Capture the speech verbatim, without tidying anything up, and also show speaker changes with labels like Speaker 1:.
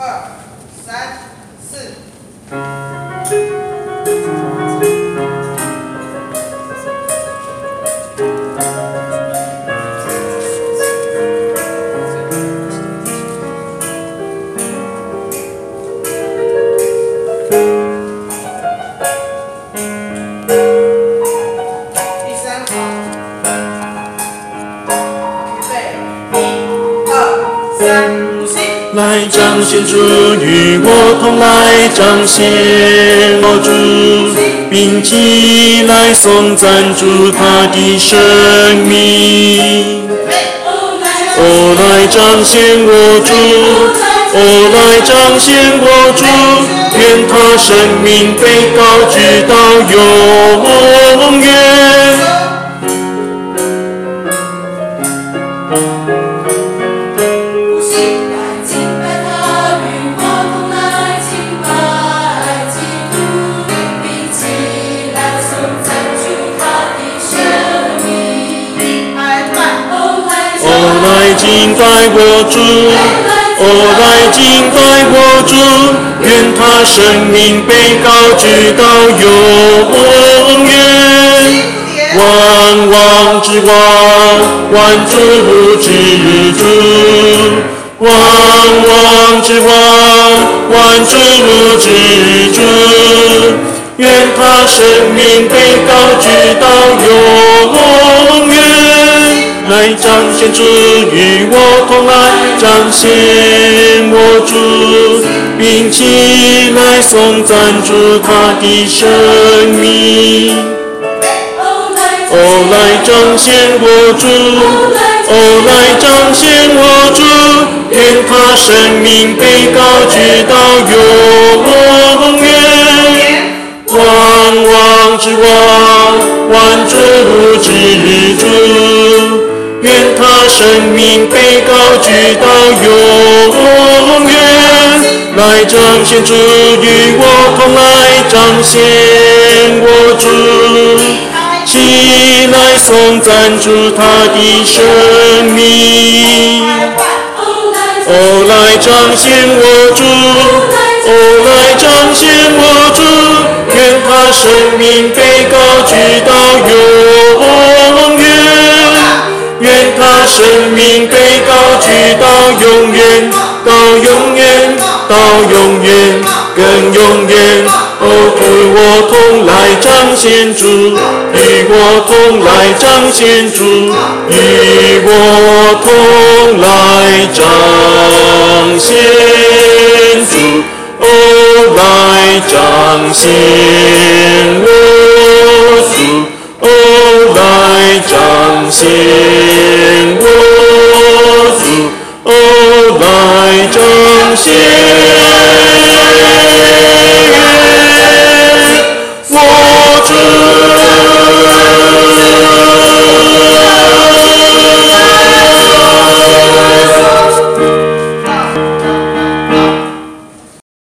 Speaker 1: 二、三、四。第三行，预备，一、二、三，起。
Speaker 2: 来彰显主与我同来彰显我主，并起来颂赞主他的生命。哦，来彰显我主，哦，来彰显我主，愿他生命被高举到永远。敬拜我主，哦，来敬拜我主，愿他生命被高举到永远。万王之王，万主之主，万王之王，万主之主，愿他生命被高举到永远。来彰显主与我同来彰显我主，并起来颂赞主他的生命。哦，来彰显我主，哦，来彰显我主，愿他生命被高举到永远。万王之王，万主之主，愿他生命被高举到永远。来彰显主与我同来彰显我主，起来颂赞主他的生命。哦，来彰显我主，哦，来彰显我主，愿他生命被高举到永远。愿他生命被高举到永远，到永远，到永远，更永远。哦，与我同来彰显主，与我同来彰显主，与我同来彰显主。哦，来彰显我主，哦，来彰显我主，哦，来彰显我主。